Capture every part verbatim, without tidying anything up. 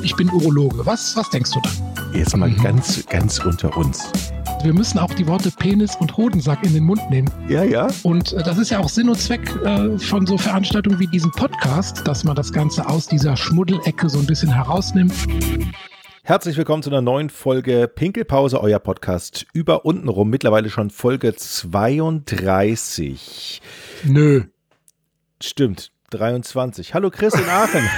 ich bin Urologe. Was, was denkst du dann? Jetzt mal mhm. ganz, ganz unter uns. Wir müssen auch die Worte Penis und Hodensack in den Mund nehmen. Ja, ja. Und äh, das ist ja auch Sinn und Zweck äh, von so Veranstaltungen wie diesem Podcast, dass man das Ganze aus dieser Schmuddelecke so ein bisschen herausnimmt. Herzlich willkommen zu einer neuen Folge Pinkelpause, euer Podcast über untenrum. Mittlerweile schon Folge zweiunddreißig. Nö. Stimmt, dreiundzwanzig. Hallo Chris in Aachen.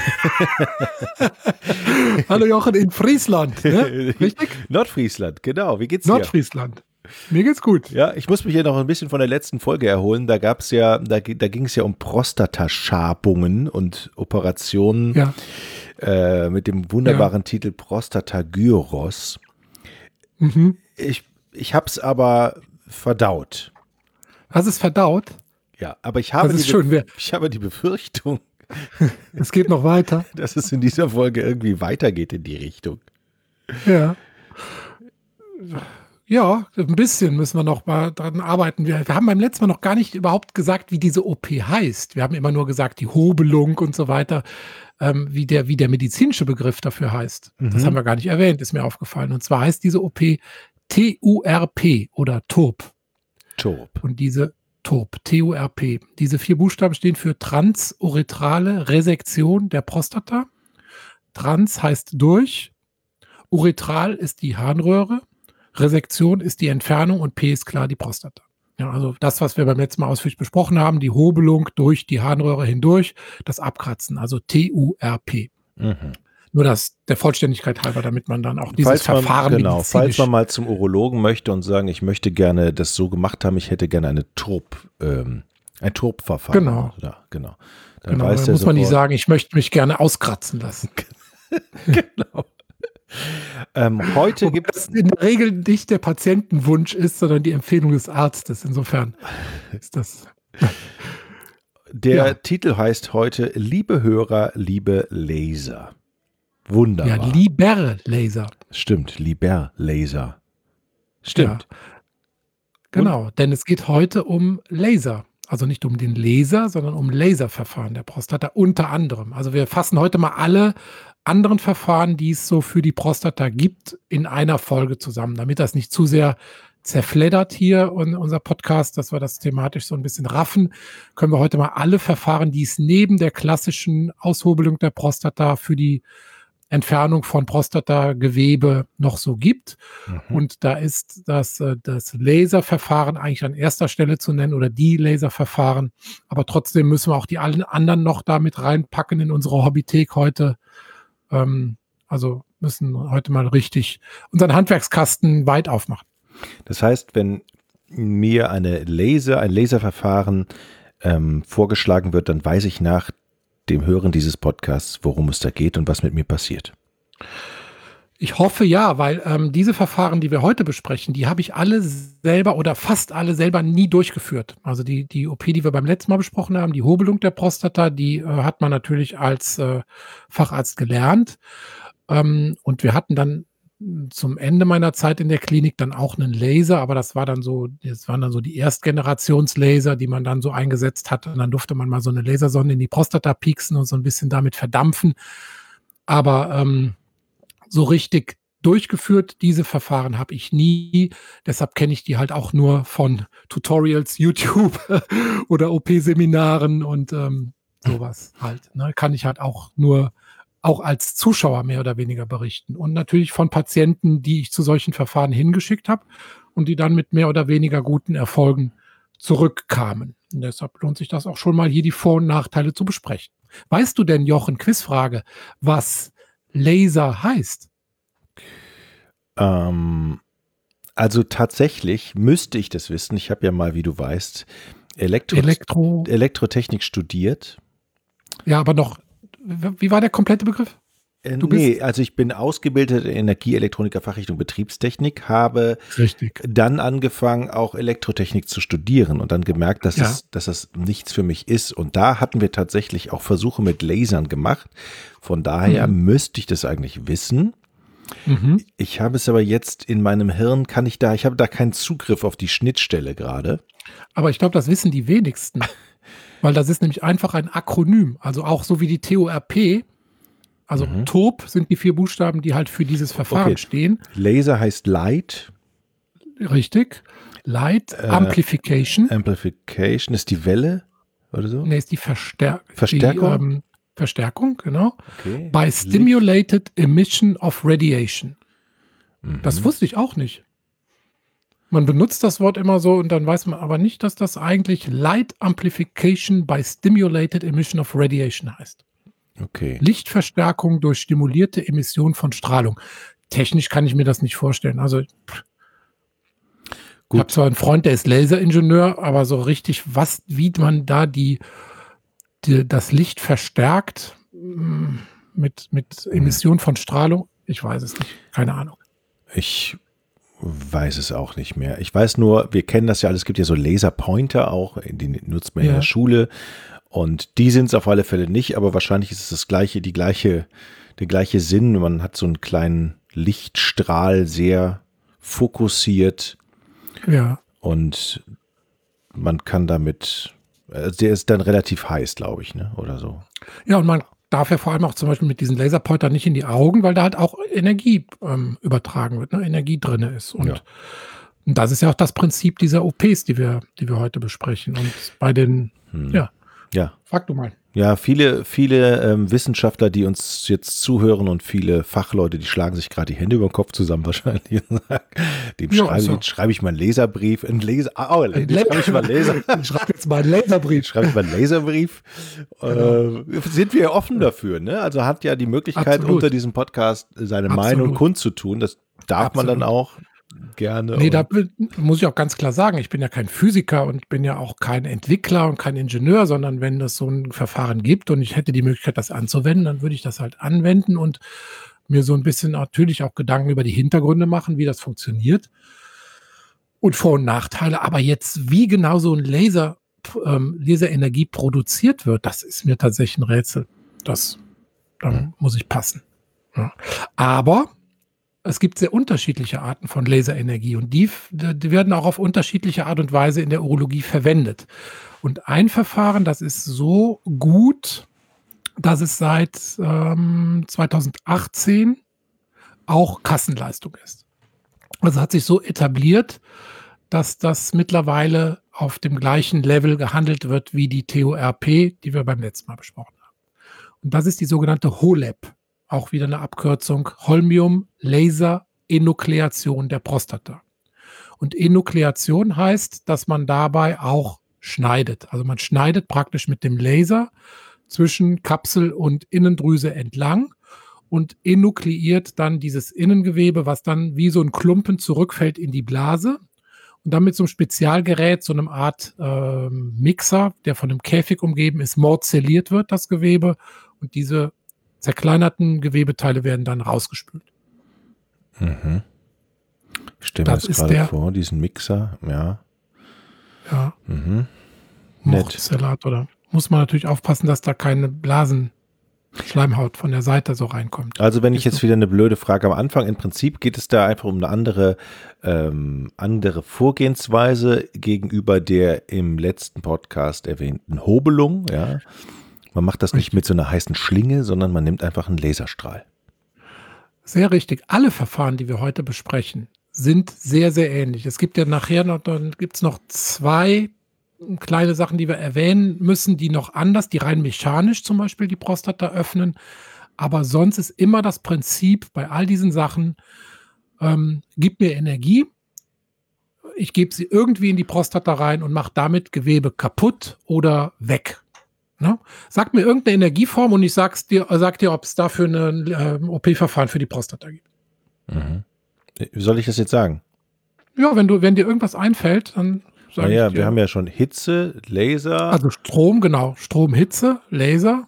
Hallo Jochen in Friesland, ne? Richtig? Nordfriesland, genau. Wie geht's dir? Nordfriesland. Mir geht's gut. Ja, ich muss mich hier noch ein bisschen von der letzten Folge erholen. Da gab's ja, da, da ging es ja um Prostataschabungen und Operationen. Ja. Äh, mit dem wunderbaren ja. Titel Prostatagyros. Mhm. Ich, ich habe es aber verdaut. Hast es verdaut? Ja, aber ich habe, das ist die, schön, ich habe die Befürchtung, es geht noch weiter, dass es in dieser Folge irgendwie weitergeht in die Richtung. Ja. Ja, ein bisschen müssen wir noch mal dran arbeiten. Wir, wir haben beim letzten Mal noch gar nicht überhaupt gesagt, wie diese O P heißt. Wir haben immer nur gesagt, die Hobelung und so weiter, ähm, wie, der, wie der medizinische Begriff dafür heißt. Mhm. Das haben wir gar nicht erwähnt, ist mir aufgefallen. Und zwar heißt diese O P T U R P oder T U R P. T U R P. Und diese T U R P, T U R P. Diese vier Buchstaben stehen für transuretrale Resektion der Prostata. Trans heißt durch, uretral ist die Harnröhre, Resektion ist die Entfernung und P ist klar die Prostata. Ja, also das, was wir beim letzten Mal ausführlich besprochen haben, die Hobelung durch die Harnröhre hindurch, das Abkratzen, also T U R P. Mhm. Nur das der Vollständigkeit halber, damit man dann auch dieses falls man, Verfahren genau, falls man mal zum Urologen möchte und sagen, ich möchte gerne das so gemacht haben, ich hätte gerne eine T U R P, ähm, ein T U R P-Verfahren. Genau. Oder, genau. Dann genau, weiß dann der muss man nicht sofort, sagen, ich möchte mich gerne auskratzen lassen. Genau. Ähm, heute gibt es in der Regel nicht der Patientenwunsch ist, sondern die Empfehlung des Arztes. Insofern ist das. Der ja. Titel heißt heute Liebe Hörer, liebe Laser. Wunderbar. Ja, lieber Laser. Stimmt, lieber Laser. Stimmt. Ja. Genau, Und? denn es geht heute um Laser. Also nicht um den Laser, sondern um Laserverfahren der Prostata unter anderem. Also wir fassen heute mal alle anderen Verfahren, die es so für die Prostata gibt, in einer Folge zusammen, damit das nicht zu sehr zerfleddert hier in unser Podcast, dass wir das thematisch so ein bisschen raffen, können wir heute mal alle Verfahren, die es neben der klassischen Aushobelung der Prostata für die Entfernung von Prostatagewebe noch so gibt. Mhm. Und da ist das, das Laserverfahren eigentlich an erster Stelle zu nennen oder die Laserverfahren. Aber trotzdem müssen wir auch die allen anderen noch damit reinpacken in unsere Hobbythek heute. Ähm, also müssen heute mal richtig unseren Handwerkskasten weit aufmachen. Das heißt, wenn mir eine Laser, ein Laserverfahren ähm, vorgeschlagen wird, dann weiß ich nach dem Hören dieses Podcasts, worum es da geht und was mit mir passiert. Ich hoffe ja, weil ähm, diese Verfahren, die wir heute besprechen, die habe ich alle selber oder fast alle selber nie durchgeführt. Also die, die O P, die wir beim letzten Mal besprochen haben, die Hobelung der Prostata, die äh, hat man natürlich als äh, Facharzt gelernt. Ähm, und wir hatten dann zum Ende meiner Zeit in der Klinik dann auch einen Laser, aber das war dann so, das waren dann so die Erstgenerationslaser, die man dann so eingesetzt hat. Und dann durfte man mal so eine Lasersonde in die Prostata pieksen und so ein bisschen damit verdampfen. Aber ähm, so richtig durchgeführt, diese Verfahren habe ich nie. Deshalb kenne ich die halt auch nur von Tutorials, YouTube oder O P-Seminaren und ähm, sowas halt. Ne? Kann ich halt auch nur auch als Zuschauer mehr oder weniger berichten. Und natürlich von Patienten, die ich zu solchen Verfahren hingeschickt habe und die dann mit mehr oder weniger guten Erfolgen zurückkamen. Und deshalb lohnt sich das auch schon mal, hier die Vor- und Nachteile zu besprechen. Weißt du denn, Jochen, Quizfrage, was Laser heißt? Ähm, also tatsächlich müsste ich das wissen. Ich habe ja mal, wie du weißt, Elektro- Elektro- Elektrotechnik studiert. Ja, aber noch, wie war der komplette Begriff? Du nee, bist also ich bin ausgebildeter Energieelektroniker Fachrichtung Betriebstechnik, habe Richtig. dann angefangen, auch Elektrotechnik zu studieren und dann gemerkt, dass, ja. es, dass es nichts für mich ist. Und da hatten wir tatsächlich auch Versuche mit Lasern gemacht. Von daher mhm. müsste ich das eigentlich wissen. Mhm. Ich habe es aber jetzt in meinem Hirn, kann ich da, ich habe da keinen Zugriff auf die Schnittstelle gerade. Aber ich glaube, das wissen die wenigsten. Weil das ist nämlich einfach ein Akronym. Also auch so wie die T U R P Also Mhm. T O P sind die vier Buchstaben, die halt für dieses Verfahren Okay. stehen. Laser heißt Light. Richtig. Light Äh, Amplification. Amplification ist die Welle oder so? Ne, ist die Verstär Verstärkung? Die, ähm, Verstärkung, genau. Okay. By stimulated emission of radiation. Mhm. Das wusste ich auch nicht. Man benutzt das Wort immer so und dann weiß man aber nicht, dass das eigentlich Light Amplification by stimulated emission of radiation heißt. Okay. Lichtverstärkung durch stimulierte Emission von Strahlung. Technisch kann ich mir das nicht vorstellen. Also pff, ich habe Gut. zwar einen Freund, der ist Laseringenieur, aber so richtig, was, wie man da die, die das Licht verstärkt mm, mit, mit Emission von Strahlung, ich weiß es nicht. Keine Ahnung. Ich weiß es auch nicht mehr. Ich weiß nur, wir kennen das ja alles, es gibt ja so Laserpointer auch, die nutzt man in Ja. der Schule und die sind es auf alle Fälle nicht, aber wahrscheinlich ist es das gleiche, die gleiche, der gleiche Sinn. Man hat so einen kleinen Lichtstrahl sehr fokussiert Ja. und man kann damit, also der ist dann relativ heiß, glaube ich, ne? Oder so. Ja, und man darf ja vor allem auch zum Beispiel mit diesen Laserpointern nicht in die Augen, weil da halt auch Energie ähm, übertragen wird, ne? Energie drin ist. Und, Ja. und das ist ja auch das Prinzip dieser O Ps, die wir, die wir heute besprechen. Und bei den, Hm. ja, Ja. frag du mal. Ja, viele, viele ähm, Wissenschaftler, die uns jetzt zuhören und viele Fachleute, die schlagen sich gerade die Hände über den Kopf zusammen wahrscheinlich. Dem Ja, schreibe, also. jetzt schreibe ich mal einen Leserbrief, einen Laser, oh, dem schreibe ich mal einen Laser, Ich schreibe jetzt mal einen Laserbrief. schreibe ich mal einen Laserbrief. Genau. Äh, sind wir offen dafür, ne? Also hat ja die Möglichkeit, Absolut. unter diesem Podcast seine Absolut. Meinung kundzutun. Das darf man dann Absolut. auch gerne. Nee, und- da bin- muss ich auch ganz klar sagen, ich bin ja kein Physiker und ich bin ja auch kein Entwickler und kein Ingenieur, sondern wenn es so ein Verfahren gibt und ich hätte die Möglichkeit, das anzuwenden, dann würde ich das halt anwenden und mir so ein bisschen natürlich auch Gedanken über die Hintergründe machen, wie das funktioniert und Vor- und Nachteile. Aber jetzt, wie genau so ein Laser, ähm, Laserenergie produziert wird, das ist mir tatsächlich ein Rätsel. Das, da Mhm. muss ich passen. Ja. Aber es gibt sehr unterschiedliche Arten von Laserenergie und die, die werden auch auf unterschiedliche Art und Weise in der Urologie verwendet. Und ein Verfahren, das ist so gut, dass es seit ähm, zweitausendachtzehn auch Kassenleistung ist. Also hat sich so etabliert, dass das mittlerweile auf dem gleichen Level gehandelt wird wie die T O R P, die wir beim letzten Mal besprochen haben. Und das ist die sogenannte H O L E P. Auch wieder eine Abkürzung, Holmium-Laser-Enukleation der Prostata. Und Enukleation heißt, dass man dabei auch schneidet. Also man schneidet praktisch mit dem Laser zwischen Kapsel und Innendrüse entlang und enukleiert dann dieses Innengewebe, was dann wie so ein Klumpen zurückfällt in die Blase. Und dann mit so einem Spezialgerät, so einem Art ähm, Mixer, der von einem Käfig umgeben ist, morzelliert wird, das Gewebe. Und diese zerkleinerten Gewebeteile werden dann rausgespült. Mhm. Ich stelle mir Das das ist gerade der- vor, diesen Mixer, ja. Ja, Mhm. Nett. Mordsalat oder muss man natürlich aufpassen, dass da keine Blasenschleimhaut von der Seite so reinkommt. Also wenn ich Ist jetzt so. wieder eine blöde Frage am Anfang, im Prinzip geht es da einfach um eine andere, ähm, andere Vorgehensweise gegenüber der im letzten Podcast erwähnten Hobelung, ja. Man macht das nicht mit so einer heißen Schlinge, sondern man nimmt einfach einen Laserstrahl. Sehr richtig. Alle Verfahren, die wir heute besprechen, sind sehr, sehr ähnlich. Es gibt ja nachher noch, dann gibt es noch zwei kleine Sachen, die wir erwähnen müssen, die noch anders, die rein mechanisch zum Beispiel die Prostata öffnen. Aber sonst ist immer das Prinzip bei all diesen Sachen, ähm, gib mir Energie, ich gebe sie irgendwie in die Prostata rein und mache damit Gewebe kaputt oder weg. Ne? Sag mir irgendeine Energieform und ich sag's dir, sag dir, ob es dafür ein äh, O P-Verfahren für die Prostata gibt. Mhm. Wie soll ich das jetzt sagen? Ja, wenn du, wenn dir irgendwas einfällt, dann sag Naja, ich dir. wir haben ja schon Hitze, Laser, Also Strom, genau. Strom, Hitze, Laser.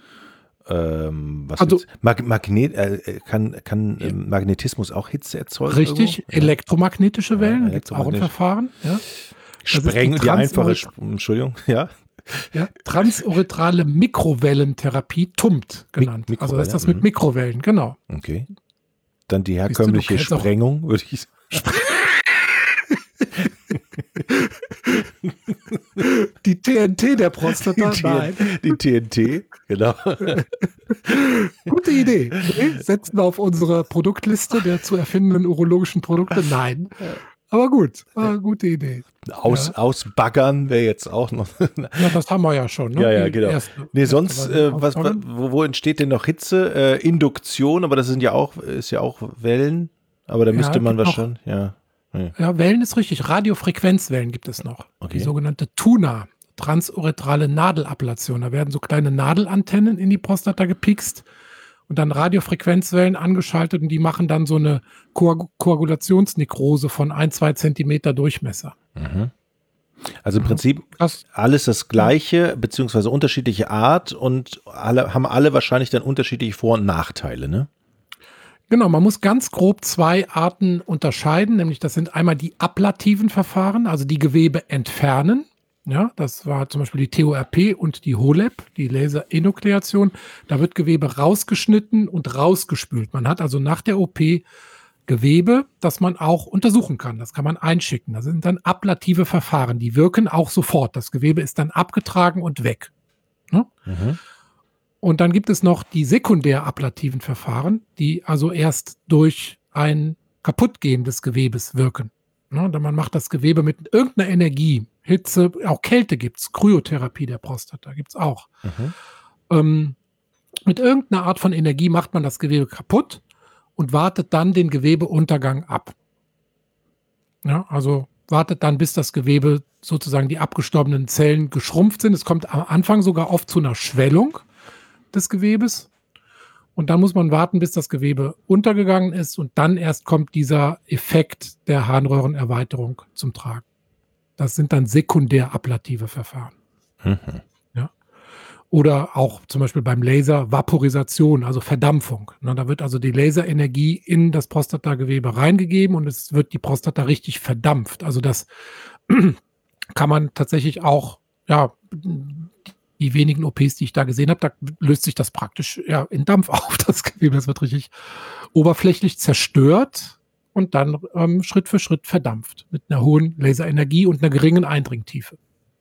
ähm, was also- gibt's? Mag Magnet, äh, kann, kann Ja. ähm, Magnetismus auch Hitze erzeugen? Richtig, irgendwo? Ja. elektromagnetische Ja, Wellen, gibt es auch ein elektromagnetisch. Verfahren. Ja. Spreng, die die einfache, Transorit- Sp- Entschuldigung, ja. Ja, transuretrale Mikrowellentherapie, T U M T genannt. Mik- also das ist das Mikrowelle, mit mhm. Mikrowellen, genau. Okay. Dann die du, du herkömmliche kennst auch- Sprengung, würde ich sagen. Die T N T der Prostata? Die, Nein. die T N T, genau. Gute Idee. Nee, setzen wir auf unsere Produktliste der zu erfindenden urologischen Produkte? Nein. Aber gut, äh, gute Idee. Aus, ja. Ausbaggern wäre jetzt auch noch. Ja, das haben wir ja schon. Ne? Ja, ja, Die genau. erste, nee, erste sonst, äh, was, wo, wo entsteht denn noch Hitze? Äh, Induktion, aber das sind ja auch, ist ja auch Wellen. Aber da Ja, müsste man gibt wahrscheinlich, ja. Nee. Ja, Wellen ist richtig. Radiofrequenzwellen gibt es noch. Okay. Die sogenannte T U N A, transuretrale Nadelablation. Da werden so kleine Nadelantennen in die Prostata gepikst und dann Radiofrequenzwellen angeschaltet und die machen dann so eine Koag- Koagulationsnekrose von ein, zwei Zentimeter Durchmesser. Mhm. Also im Prinzip Das, alles das Gleiche, beziehungsweise unterschiedliche Art und alle haben alle wahrscheinlich dann unterschiedliche Vor- und Nachteile, ne? Genau, man muss ganz grob zwei Arten unterscheiden, nämlich das sind einmal die ablativen Verfahren, also die Gewebe entfernen. Ja, das war zum Beispiel die T O R P und die H O L E P, die Laserenukleation. Da wird Gewebe rausgeschnitten und rausgespült. Man hat also nach der O P Gewebe, das man auch untersuchen kann. Das kann man einschicken. Das sind dann ablative Verfahren. Die wirken auch sofort. Das Gewebe ist dann abgetragen und weg. Ja? Mhm. Und dann gibt es noch die sekundär ablativen Verfahren, die also erst durch ein Kaputtgehen des Gewebes wirken. Ja, man macht das Gewebe mit irgendeiner Energie, Hitze, auch Kälte gibt es, Kryotherapie der Prostata gibt es auch. Mhm. Ähm, mit irgendeiner Art von Energie macht man das Gewebe kaputt und wartet dann den Gewebeuntergang ab. Ja, also wartet dann, bis das Gewebe sozusagen die abgestorbenen Zellen geschrumpft sind. Es kommt am Anfang sogar oft zu einer Schwellung des Gewebes und dann muss man warten, bis das Gewebe untergegangen ist und dann erst kommt dieser Effekt der Harnröhrenerweiterung zum Tragen. Das sind dann sekundär ablative Verfahren. Mhm. Ja. Oder auch zum Beispiel beim Laser Vaporisation, also Verdampfung. Na, da wird also die Laserenergie in das Prostatagewebe reingegeben und es wird die Prostata richtig verdampft. Also das kann man tatsächlich auch, ja, die wenigen O Ps, die ich da gesehen habe, da löst sich das praktisch ja, in Dampf auf, das Gewebe. Das wird richtig oberflächlich zerstört und dann ähm, Schritt für Schritt verdampft mit einer hohen Laserenergie und einer geringen Eindringtiefe.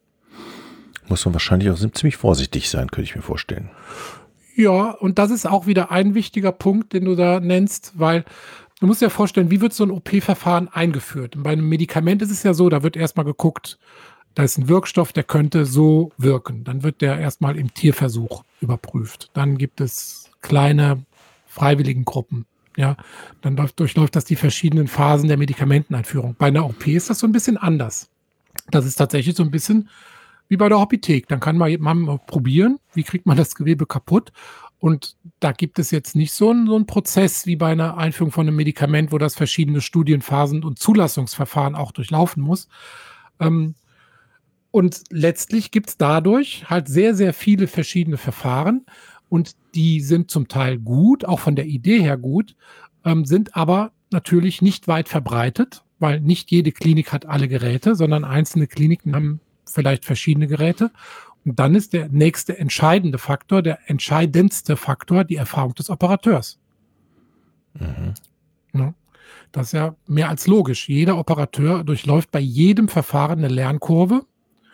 Muss man wahrscheinlich auch ziemlich vorsichtig sein, könnte ich mir vorstellen. Ja, und das ist auch wieder ein wichtiger Punkt, den du da nennst, weil du musst dir vorstellen, wie wird so ein O P-Verfahren eingeführt? Und bei einem Medikament ist es ja so, da wird erstmal geguckt, da ist ein Wirkstoff, der könnte so wirken. Dann wird der erstmal im Tierversuch überprüft. Dann gibt es kleine Freiwilligengruppen. Ja, dann läuft, durchläuft das die verschiedenen Phasen der Medikamenteneinführung. Bei einer O P ist das so ein bisschen anders. Das ist tatsächlich so ein bisschen wie bei der Hobbythek. Dann kann man mal probieren, wie kriegt man das Gewebe kaputt. Und da gibt es jetzt nicht so einen, so einen Prozess wie bei einer Einführung von einem Medikament, wo das verschiedene Studienphasen und Zulassungsverfahren auch durchlaufen muss. Ähm, Und letztlich gibt es dadurch halt sehr, sehr viele verschiedene Verfahren und die sind zum Teil gut, auch von der Idee her gut, ähm, sind aber natürlich nicht weit verbreitet, weil nicht jede Klinik hat alle Geräte, sondern einzelne Kliniken haben vielleicht verschiedene Geräte. Und dann ist der nächste entscheidende Faktor, der entscheidendste Faktor, die Erfahrung des Operateurs. Mhm. Ja, das ist ja mehr als logisch. Jeder Operateur durchläuft bei jedem Verfahren eine Lernkurve.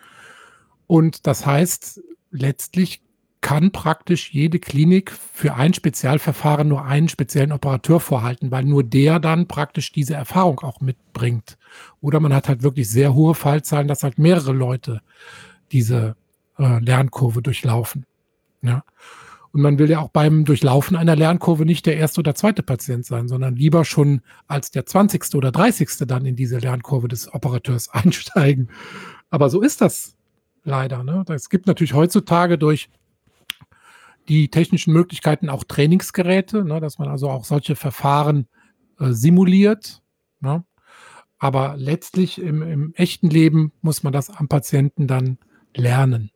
Und das heißt, letztlich kann praktisch jede Klinik für ein Spezialverfahren nur einen speziellen Operateur vorhalten, weil nur der dann praktisch diese Erfahrung auch mitbringt. Oder man hat halt wirklich sehr hohe Fallzahlen, dass halt mehrere Leute diese äh, Lernkurve durchlaufen. Ja. Und man will ja auch beim Durchlaufen einer Lernkurve nicht der erste oder zweite Patient sein, sondern lieber schon als der zwanzigste oder dreißigste dann in diese Lernkurve des Operateurs einsteigen. Aber so ist das leider. Ne? Es gibt natürlich heutzutage durch die technischen Möglichkeiten auch Trainingsgeräte, ne? Dass man also auch solche Verfahren äh, simuliert. Ne? Aber letztlich im, im echten Leben muss man das am Patienten dann lernen.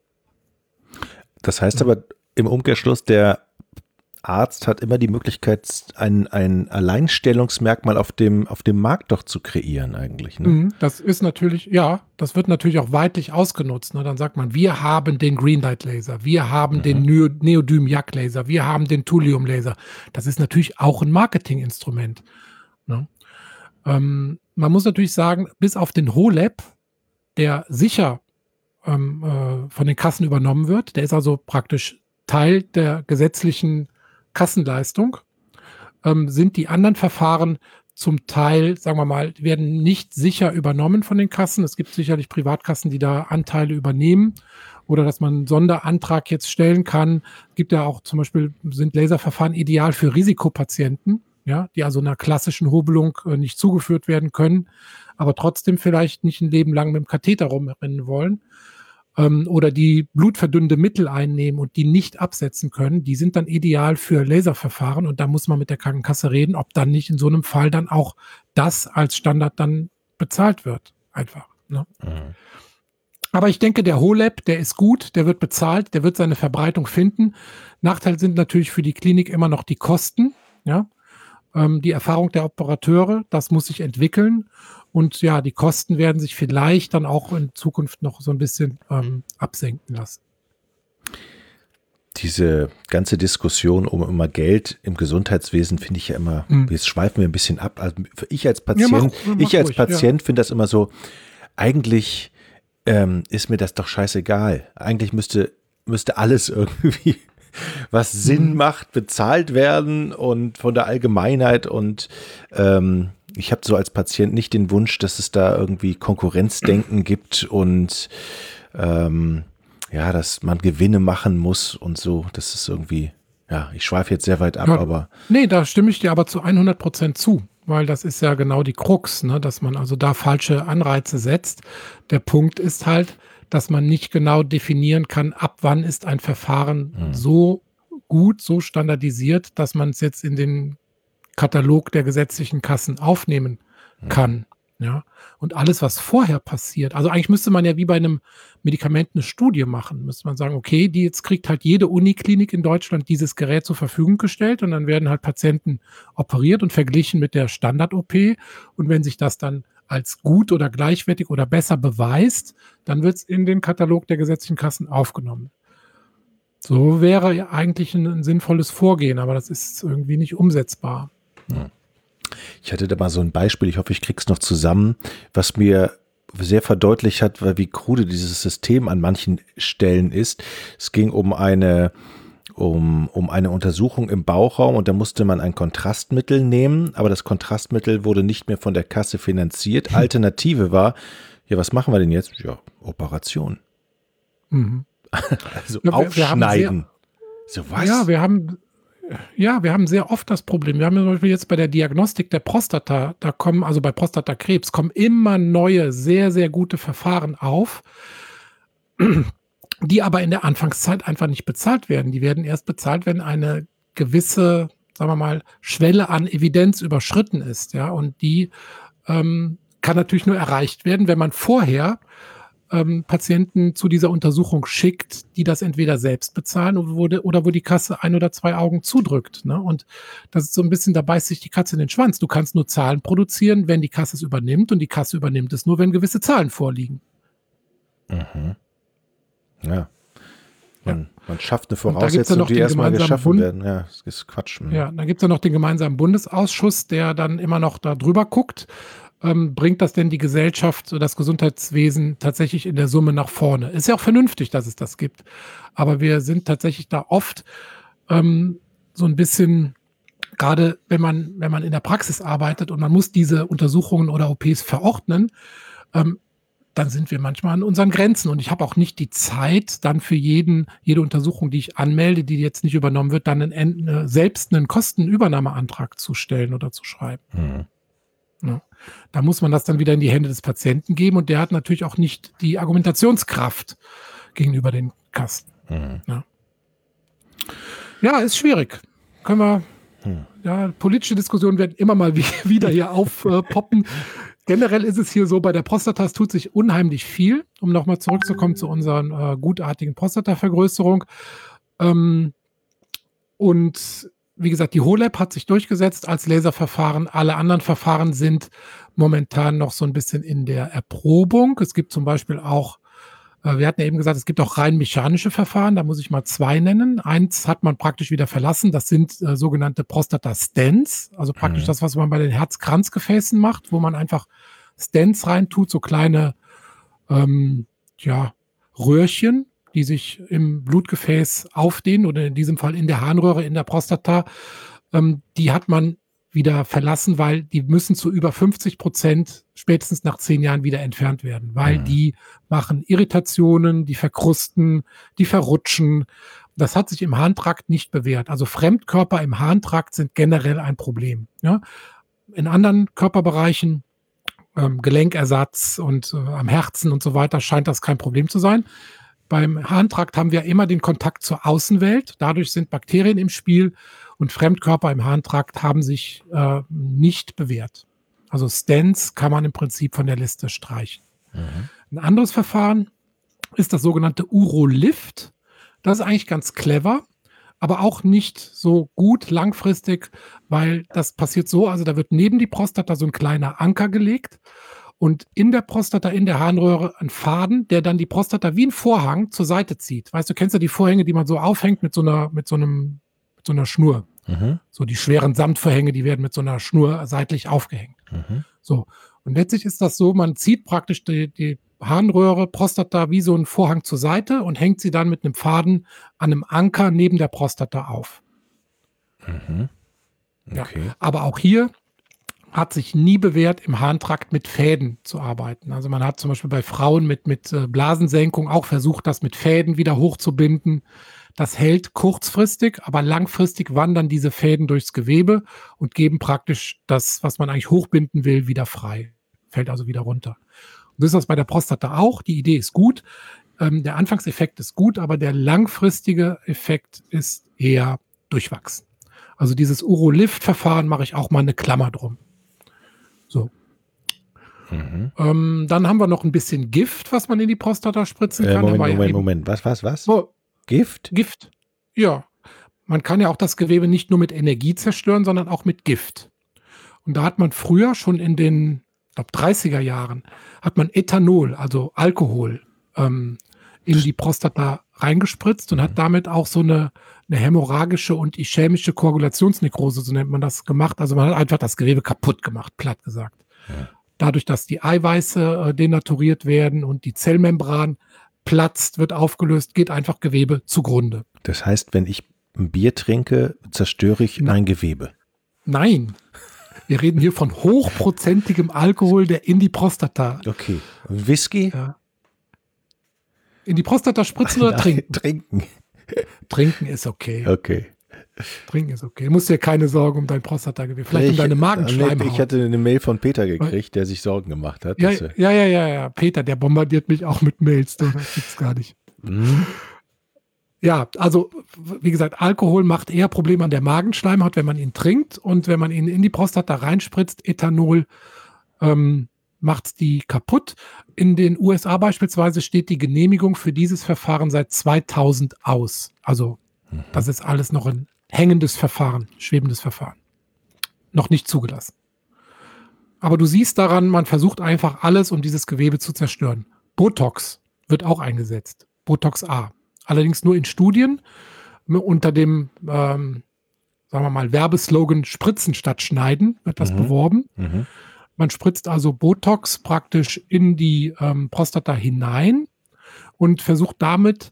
Das heißt aber im Umkehrschluss, der Arzt hat immer die Möglichkeit, ein, ein Alleinstellungsmerkmal auf dem, auf dem Markt doch zu kreieren eigentlich. Ne? Das ist natürlich, ja, das wird natürlich auch weitlich ausgenutzt. Ne? Dann sagt man, wir haben den Greenlight-Laser, wir haben mhm. den Neo- Neodym-Yak-Laser, wir haben den Thulium-Laser. Das ist natürlich auch ein Marketinginstrument. Ne? Ähm, man muss natürlich sagen, bis auf den H O L E P, der sicher ähm, äh, von den Kassen übernommen wird. Der ist also praktisch Teil der gesetzlichen Kassenleistung. Ähm, sind die anderen Verfahren zum Teil, sagen wir mal, werden nicht sicher übernommen von den Kassen. Es gibt sicherlich Privatkassen, die da Anteile übernehmen oder dass man einen Sonderantrag jetzt stellen kann. Es gibt ja auch zum Beispiel, sind Laserverfahren ideal für Risikopatienten, ja, die also einer klassischen Hobelung äh, nicht zugeführt werden können, aber trotzdem vielleicht nicht ein Leben lang mit dem Katheter rumrennen wollen. Ähm, oder die blutverdünnende Mittel einnehmen und die nicht absetzen können, die sind dann ideal für Laserverfahren und da muss man mit der Krankenkasse reden, ob dann nicht in so einem Fall dann auch das als Standard dann bezahlt wird. Einfach. Ne? Mhm. Aber ich denke, der HoLab, der ist gut, der wird bezahlt, der wird seine Verbreitung finden. Nachteil sind natürlich für die Klinik immer noch die Kosten, ja. Ähm, die Erfahrung der Operateure, das muss sich entwickeln. Und ja, die Kosten werden sich vielleicht dann auch in Zukunft noch so ein bisschen ähm, absenken lassen. Diese ganze Diskussion um immer Geld im Gesundheitswesen finde ich ja immer, hm. jetzt schweifen wir ein bisschen ab. Also ich als Patient, ja, mach, mach ich als ruhig, Patient ja. finde das immer so, eigentlich ähm, ist mir das doch scheißegal. Eigentlich müsste, müsste alles irgendwie, was Sinn hm. macht, bezahlt werden und von der Allgemeinheit und ähm, ich habe so als Patient nicht den Wunsch, dass es da irgendwie Konkurrenzdenken gibt und ähm, ja, dass man Gewinne machen muss und so. Das ist irgendwie, ja, ich schweife jetzt sehr weit ab, ja, aber. Nee, da stimme ich dir aber zu hundert Prozent zu, weil das ist ja genau die Krux, ne, dass man also da falsche Anreize setzt. Der Punkt ist halt, dass man nicht genau definieren kann, ab wann ist ein Verfahren hm. so gut, so standardisiert, dass man es jetzt in den Katalog der gesetzlichen Kassen aufnehmen kann. Ja. Und alles, was vorher passiert, also eigentlich müsste man ja wie bei einem Medikament eine Studie machen, müsste man sagen, okay, die jetzt kriegt halt jede Uniklinik in Deutschland dieses Gerät zur Verfügung gestellt und dann werden halt Patienten operiert und verglichen mit der Standard-O P und wenn sich das dann als gut oder gleichwertig oder besser beweist, dann wird es in den Katalog der gesetzlichen Kassen aufgenommen. So wäre ja eigentlich ein, ein sinnvolles Vorgehen, aber das ist irgendwie nicht umsetzbar. Ich hatte da mal so ein Beispiel, ich hoffe, ich krieg's noch zusammen, was mir sehr verdeutlicht hat, wie krude dieses System an manchen Stellen ist. Es ging um eine, um, um eine Untersuchung im Bauchraum und da musste man ein Kontrastmittel nehmen, aber das Kontrastmittel wurde nicht mehr von der Kasse finanziert. Alternative war, ja, was machen wir denn jetzt? Ja, Operation. Mhm. Also ja, wir, aufschneiden. Wir sehr, so was? Ja, wir haben Ja, wir haben sehr oft das Problem. Wir haben zum Beispiel jetzt bei der Diagnostik der Prostata, da kommen, also bei Prostatakrebs, kommen immer neue, sehr, sehr gute Verfahren auf, die aber in der Anfangszeit einfach nicht bezahlt werden. Die werden erst bezahlt, wenn eine gewisse, sagen wir mal, Schwelle an Evidenz überschritten ist. Ja, und die ähm, kann natürlich nur erreicht werden, wenn man vorher Ähm, Patienten zu dieser Untersuchung schickt, die das entweder selbst bezahlen oder wo, de, oder wo die Kasse ein oder zwei Augen zudrückt. Ne? Und das ist so ein bisschen, da beißt sich die Katze in den Schwanz. Du kannst nur Zahlen produzieren, wenn die Kasse es übernimmt und die Kasse übernimmt es nur, wenn gewisse Zahlen vorliegen. Mhm. Ja. Man, ja. man schafft eine Voraussetzung, ja die erstmal geschaffen Bund- werden. Ja, das ist Quatsch. Mhm. Ja, dann gibt es ja noch den gemeinsamen Bundesausschuss, der dann immer noch da drüber guckt. Ähm, bringt das denn die Gesellschaft, das Gesundheitswesen tatsächlich in der Summe nach vorne? Ist ja auch vernünftig, dass es das gibt. Aber wir sind tatsächlich da oft ähm, so ein bisschen, gerade wenn man, wenn man in der Praxis arbeitet und man muss diese Untersuchungen oder O Ps verordnen, ähm, dann sind wir manchmal an unseren Grenzen. Und ich habe auch nicht die Zeit, dann für jeden, jede Untersuchung, die ich anmelde, die jetzt nicht übernommen wird, dann einen, äh, selbst einen Kostenübernahmeantrag zu stellen oder zu schreiben. Mhm. Ja. Da muss man das dann wieder in die Hände des Patienten geben und der hat natürlich auch nicht die Argumentationskraft gegenüber den Kassen. Mhm. Ja. ja, ist schwierig. Können wir, mhm. ja, politische Diskussionen werden immer mal wieder hier aufpoppen. Generell ist es hier so, bei der Prostata, es tut sich unheimlich viel, um nochmal zurückzukommen zu unserer äh, gutartigen Prostatavergrößerung. Ähm, und wie gesagt, die HoLab hat sich durchgesetzt als Laserverfahren. Alle anderen Verfahren sind momentan noch so ein bisschen in der Erprobung. Es gibt zum Beispiel auch, äh, wir hatten ja eben gesagt, es gibt auch rein mechanische Verfahren. Da muss ich mal zwei nennen. Eins hat man praktisch wieder verlassen. Das sind äh, sogenannte Prostata-Stents. Also praktisch mhm. das, was man bei den Herzkranzgefäßen macht, wo man einfach Stents reintut, so kleine, ähm, ja, Röhrchen, die sich im Blutgefäß aufdehnen oder in diesem Fall in der Harnröhre, in der Prostata. Ähm, die hat man wieder verlassen, weil die müssen zu über fünfzig Prozent spätestens nach zehn Jahren wieder entfernt werden, weil Mhm. die machen Irritationen, die verkrusten, die verrutschen. Das hat sich im Harntrakt nicht bewährt. Also Fremdkörper im Harntrakt sind generell ein Problem. Ja? In anderen Körperbereichen, ähm, Gelenkersatz und äh, am Herzen und so weiter, scheint das kein Problem zu sein. Beim Harntrakt haben wir immer den Kontakt zur Außenwelt. Dadurch sind Bakterien im Spiel und Fremdkörper im Harntrakt haben sich äh, nicht bewährt. Also Stents kann man im Prinzip von der Liste streichen. Mhm. Ein anderes Verfahren ist das sogenannte Urolift. Das ist eigentlich ganz clever, aber auch nicht so gut langfristig, weil das passiert so, also da wird neben die Prostata so ein kleiner Anker gelegt und in der Prostata, in der Harnröhre ein Faden, der dann die Prostata wie ein Vorhang zur Seite zieht. Weißt du, kennst du die Vorhänge, die man so aufhängt mit so einer, mit so einem, mit so einer Schnur? Mhm. So die schweren Samtvorhänge, die werden mit so einer Schnur seitlich aufgehängt. Mhm. So. Und letztlich ist das so, man zieht praktisch die, die Harnröhre, Prostata wie so ein Vorhang zur Seite und hängt sie dann mit einem Faden an einem Anker neben der Prostata auf. Mhm. Ja. Okay. Aber auch hier hat sich nie bewährt, im Harntrakt mit Fäden zu arbeiten. Also man hat zum Beispiel bei Frauen mit, mit äh, Blasensenkung auch versucht, das mit Fäden wieder hochzubinden. Das hält kurzfristig, aber langfristig wandern diese Fäden durchs Gewebe und geben praktisch das, was man eigentlich hochbinden will, wieder frei. Fällt also wieder runter. Und das ist das bei der Prostata auch. Die Idee ist gut. Ähm, der Anfangseffekt ist gut, aber der langfristige Effekt ist eher durchwachsen. Also dieses Urolift-Verfahren mache ich auch mal eine Klammer drum. So. Mhm. Ähm, dann haben wir noch ein bisschen Gift, was man in die Prostata spritzen Äh, kann. Moment, Aber ja Moment, eben- Moment. Was, was, was? Oh, Gift? Gift. Ja. Man kann ja auch das Gewebe nicht nur mit Energie zerstören, sondern auch mit Gift. Und da hat man früher schon in den, ich glaube, dreißiger Jahren, hat man Ethanol, also Alkohol, ähm, in die Prostata reingespritzt und hat damit auch so eine, eine hämorrhagische und ischämische Koagulationsnekrose, so nennt man das, gemacht. Also man hat einfach das Gewebe kaputt gemacht, platt gesagt. Ja. Dadurch, dass die Eiweiße äh, denaturiert werden und die Zellmembran platzt, wird aufgelöst, geht einfach Gewebe zugrunde. Das heißt, wenn ich ein Bier trinke, zerstöre ich Na. ein Gewebe. Nein, wir reden hier von hochprozentigem Alkohol, der in die Prostata, Okay. Und Whisky? ja. in die Prostata spritzen oder Nein, trinken? Trinken. Trinken ist okay. Okay. Trinken ist okay. Du musst dir keine Sorgen um dein Prostatagewebe, vielleicht um Ich- deine Ich Magenschleimhaut. hatte eine Mail von Peter gekriegt, der sich Sorgen gemacht hat. Ja, dass er- ja, ja, ja, ja. Peter, der bombardiert mich auch mit Mails. Du, das gibt's gar nicht. Mhm. Ja, also wie gesagt, Alkohol macht eher Probleme an der Magenschleimhaut, wenn man ihn trinkt, und wenn man ihn in die Prostata reinspritzt, Ethanol, ähm, macht die kaputt. In den U S A beispielsweise steht die Genehmigung für dieses Verfahren seit zweitausend aus. Also das ist alles noch ein hängendes Verfahren, schwebendes Verfahren. Noch nicht zugelassen. Aber du siehst daran, man versucht einfach alles, um dieses Gewebe zu zerstören. Botox wird auch eingesetzt. Botox A. Allerdings nur in Studien unter dem, ähm, sagen wir mal, Werbeslogan Spritzen statt Schneiden wird das Mhm. beworben. Mhm. Man spritzt also Botox praktisch in die ähm, Prostata hinein und versucht damit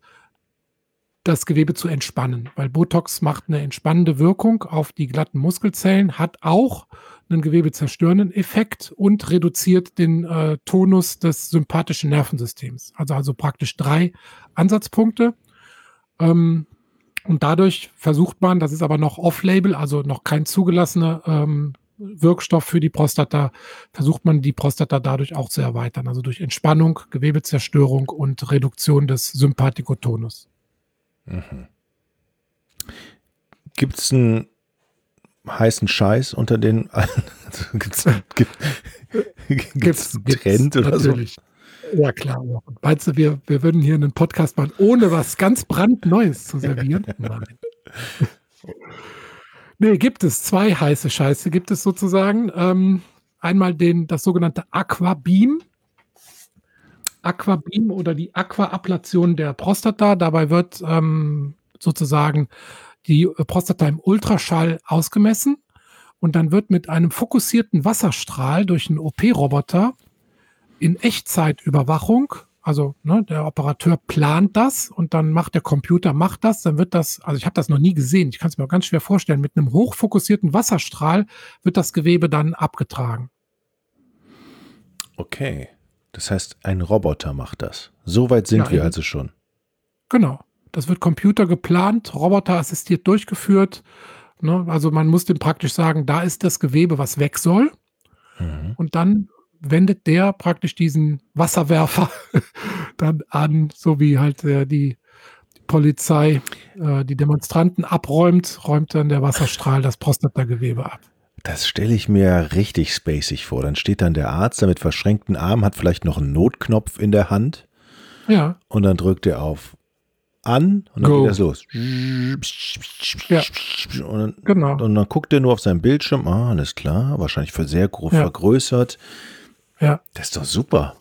das Gewebe zu entspannen, weil Botox macht eine entspannende Wirkung auf die glatten Muskelzellen, hat auch einen gewebezerstörenden Effekt und reduziert den äh, Tonus des sympathischen Nervensystems. Also, also praktisch drei Ansatzpunkte. Ähm, und dadurch versucht man, das ist aber noch off-label, also noch kein zugelassener ähm, Wirkstoff für die Prostata, versucht man die Prostata dadurch auch zu erweitern. Also durch Entspannung, Gewebezerstörung und Reduktion des Sympathikotonus. Mhm. Gibt es einen heißen Scheiß unter den also gibt's, gibt, gibt's einen Trend oder natürlich. So? Ja, klar. Meinst du, wir, wir würden hier einen Podcast machen, ohne was ganz brandneues zu servieren? Nein. Nee, gibt es zwei heiße Scheiße, gibt es sozusagen. Ähm, einmal den, das sogenannte Aquabeam. Aquabeam oder die Aquaablation der Prostata. Dabei wird ähm, sozusagen die Prostata im Ultraschall ausgemessen und dann wird mit einem fokussierten Wasserstrahl durch einen O P-Roboter in Echtzeitüberwachung Also ne, der Operateur plant das und dann macht der Computer macht das, dann wird das, also ich habe das noch nie gesehen, ich kann es mir auch ganz schwer vorstellen, mit einem hochfokussierten Wasserstrahl wird das Gewebe dann abgetragen. Okay, das heißt, ein Roboter macht das. So weit sind Ja, wir eben. also schon. Genau, das wird Computer geplant, roboterassistiert durchgeführt. Ne? Also man muss dem praktisch sagen, da ist das Gewebe, was weg soll. Mhm. Und dann wendet der praktisch diesen Wasserwerfer dann an, so wie halt äh, die, die Polizei äh, die Demonstranten abräumt, räumt dann der Wasserstrahl das Prostatagewebe ab. Das stelle ich mir richtig spacig vor. Dann steht dann der Arzt da mit verschränkten Armen, hat vielleicht noch einen Notknopf in der Hand Ja, und dann drückt er auf an und dann Go. geht das los. Ja. Und dann, genau. und dann guckt er nur auf seinen Bildschirm. Ah, alles klar. Wahrscheinlich für sehr groß Ja. vergrößert. Ja, Das ist doch super.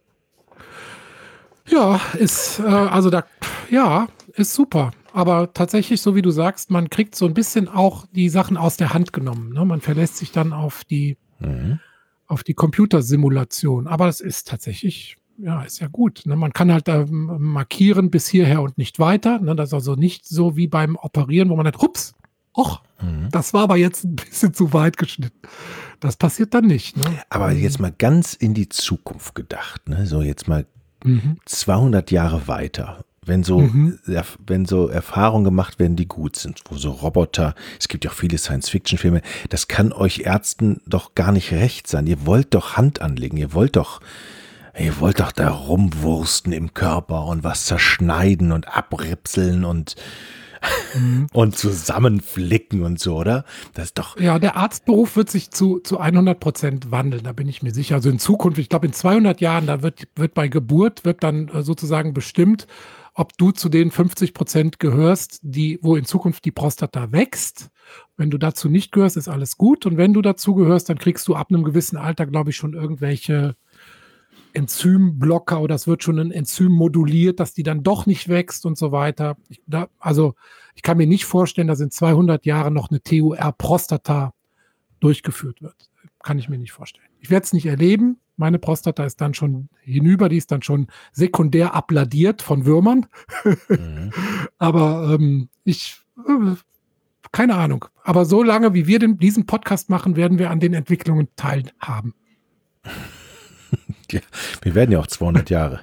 ja ist, äh, also da, ja, ist super. Aber tatsächlich, so wie du sagst, man kriegt so ein bisschen auch die Sachen aus der Hand genommen. Ne? Man verlässt sich dann auf die, Mhm. auf die Computersimulation. Aber es ist tatsächlich, ja, ist ja gut. Ne? Man kann halt ähm, markieren bis hierher und nicht weiter. Ne? Das ist also nicht so wie beim Operieren, wo man sagt, ups, och, Mhm. das war aber jetzt ein bisschen zu weit geschnitten. Das passiert dann nicht. Ne? Aber jetzt mal ganz in die Zukunft gedacht. Ne? So jetzt mal Mhm. zweihundert Jahre weiter. Wenn so, Mhm. erf- wenn so Erfahrungen gemacht werden, die gut sind, wo so Roboter, es gibt ja auch viele Science-Fiction-Filme, das kann euch Ärzten doch gar nicht recht sein. Ihr wollt doch Hand anlegen, ihr wollt doch, ihr wollt doch da rumwursten im Körper und was zerschneiden und abripseln und, Mhm. und zusammenflicken und so, oder? Das ist doch, Ja, der Arztberuf wird sich zu, zu hundert Prozent wandeln, da bin ich mir sicher. Also in Zukunft, ich glaube in zweihundert Jahren, da wird, wird bei Geburt, wird dann äh, sozusagen bestimmt, ob du zu den fünfzig Prozent gehörst, die, wo in Zukunft die Prostata wächst. Wenn du dazu nicht gehörst, ist alles gut. Und wenn du dazu gehörst, dann kriegst du ab einem gewissen Alter, glaube ich, schon irgendwelche Enzymblocker oder es wird schon ein Enzym moduliert, dass die dann doch nicht wächst und so weiter. Ich, da, also ich kann mir nicht vorstellen, dass in zweihundert Jahren noch eine T U R-Prostata durchgeführt wird. Kann ich mir nicht vorstellen. Ich werde es nicht erleben. Meine Prostata ist dann schon hinüber, die ist dann schon sekundär abladiert von Würmern. mhm. Aber ähm, ich, äh, keine Ahnung. Aber so lange, wie wir den, diesen Podcast machen, werden wir an den Entwicklungen teilhaben. Ja, wir werden ja auch zweihundert Jahre.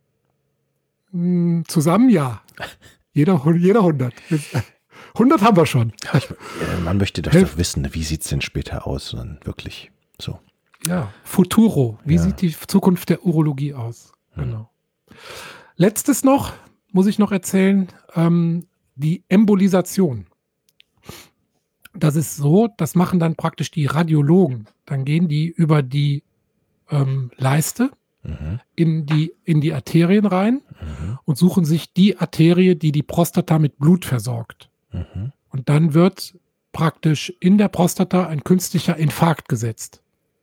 Mm, Zusammen ja. Jeder, jeder hundert. hundert haben wir schon. Ja, ich, äh, man möchte doch, doch wissen, wie sieht es denn später aus? Und dann wirklich so. Ja, Futuro. Wie Ja. sieht die Zukunft der Urologie aus? Genau. Letztes noch, muss ich noch erzählen, ähm, die Embolisation. Das ist so, das machen dann praktisch die Radiologen. Dann gehen die über die ähm, Leiste Mhm. in die, in die Arterien rein Mhm. und suchen sich die Arterie, die die Prostata mit Blut versorgt. Mhm. Und dann wird praktisch in der Prostata ein künstlicher Infarkt gesetzt.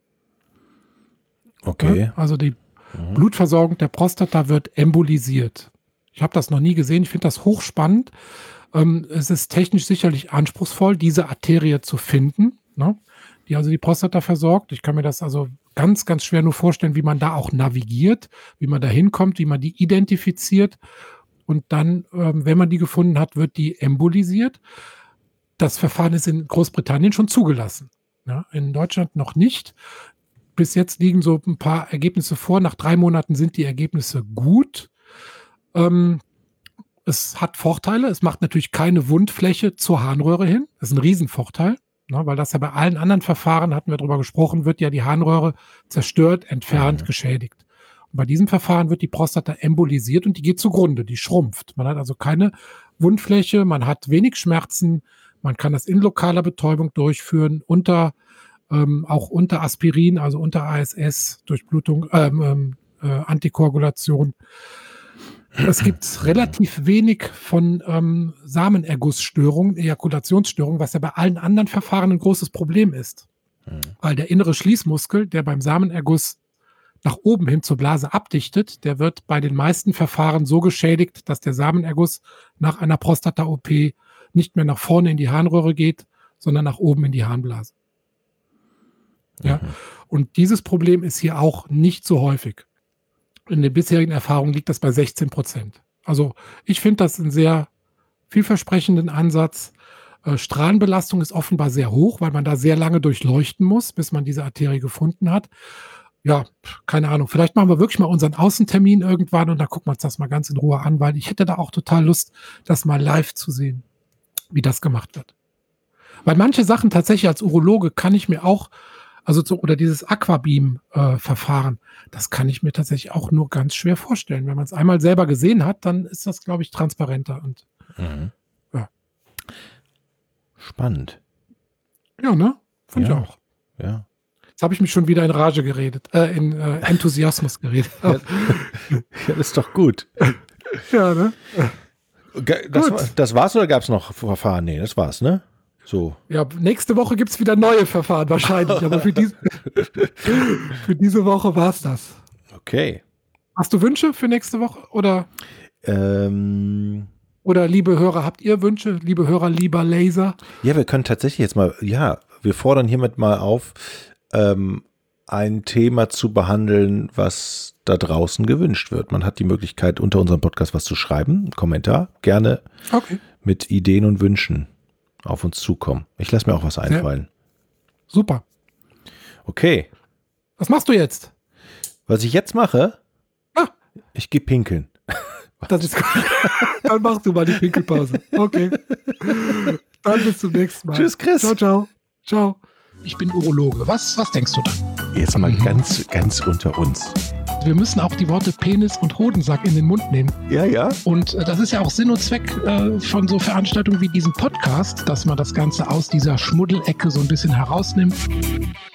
Okay. Ne? Also die Mhm. Blutversorgung der Prostata wird embolisiert. Ich habe das noch nie gesehen. Ich finde das hochspannend. Ähm, es ist technisch sicherlich anspruchsvoll, diese Arterie zu finden, ne? Die also die Prostata versorgt. Ich kann mir das also ganz, ganz schwer nur vorstellen, wie man da auch navigiert, wie man da hinkommt, wie man die identifiziert. Und dann, ähm, wenn man die gefunden hat, wird die embolisiert. Das Verfahren ist in Großbritannien schon zugelassen. Ja, in Deutschland noch nicht. Bis jetzt liegen so ein paar Ergebnisse vor. Nach drei Monaten sind die Ergebnisse gut. Ähm, es hat Vorteile. Es macht natürlich keine Wundfläche zur Harnröhre hin. Das ist ein Riesenvorteil, ne, weil das ja bei allen anderen Verfahren, hatten wir darüber gesprochen, wird ja die Harnröhre zerstört, entfernt, Mhm. geschädigt. Und bei diesem Verfahren wird die Prostata embolisiert und die geht zugrunde, die schrumpft. Man hat also keine Wundfläche, man hat wenig Schmerzen, man kann das in lokaler Betäubung durchführen, unter ähm, auch unter Aspirin, also unter A S S, Durchblutung, ähm, ähm, äh, Antikoagulation. Es gibt relativ wenig von ähm, Samenergussstörungen, Ejakulationsstörungen, was ja bei allen anderen Verfahren ein großes Problem ist. Mhm. Weil der innere Schließmuskel, der beim Samenerguss nach oben hin zur Blase abdichtet, der wird bei den meisten Verfahren so geschädigt, dass der Samenerguss nach einer Prostata-O P nicht mehr nach vorne in die Harnröhre geht, sondern nach oben in die Harnblase. Ja? Mhm. Und dieses Problem ist hier auch nicht so häufig. In den bisherigen Erfahrungen liegt das bei sechzehn Prozent. Also ich finde das einen sehr vielversprechenden Ansatz. Äh, Strahlenbelastung ist offenbar sehr hoch, weil man da sehr lange durchleuchten muss, bis man diese Arterie gefunden hat. Ja, keine Ahnung. Vielleicht machen wir wirklich mal unseren Außentermin irgendwann und dann gucken wir uns das mal ganz in Ruhe an, weil ich hätte da auch total Lust, das mal live zu sehen, wie das gemacht wird. Weil manche Sachen tatsächlich als Urologe kann ich mir auch, also so, oder dieses Aquabeam-Verfahren, äh, das kann ich mir tatsächlich auch nur ganz schwer vorstellen. Wenn man es einmal selber gesehen hat, dann ist das, glaube ich, transparenter. Und Mhm. ja, Spannend. ja, ne? Finde Ja. ich auch. Ja. Jetzt habe ich mich schon wieder in Rage geredet, äh, in äh, Enthusiasmus geredet. Ja. Ja, das ist doch gut. Ja, ne? Ge- Das, Gut. war- das war's oder gab es noch Verfahren? Nee, das war's, ne? So. Ja, nächste Woche gibt es wieder neue Verfahren wahrscheinlich, aber für, dies, für diese Woche war es das. Okay. Hast du Wünsche für nächste Woche? Oder, Ähm, oder liebe Hörer, habt ihr Wünsche? Liebe Hörer, lieber Laser? ja, wir können tatsächlich jetzt mal, ja, wir fordern hiermit mal auf, ähm, ein Thema zu behandeln, was da draußen gewünscht wird. Man hat die Möglichkeit, unter unserem Podcast was zu schreiben, einen Kommentar, gerne Okay, mit Ideen und Wünschen auf uns zukommen. Ich lasse mir auch was einfallen. super. Okay, Was machst du jetzt? was ich jetzt mache, Ah. ich gehe pinkeln. Das ist gut. Dann machst du mal die Pinkelpause. Okay. Dann bis zum nächsten Mal. Tschüss, Chris. Ciao, ciao. Ciao. Ich bin Urologe. Was, was denkst du dann? Jetzt mal Mhm. ganz, ganz unter uns. Wir müssen auch die Worte Penis und Hodensack in den Mund nehmen. Ja, ja. Und äh, das ist ja auch Sinn und Zweck äh, von so Veranstaltungen wie diesem Podcast, dass man das Ganze aus dieser Schmuddelecke so ein bisschen herausnimmt.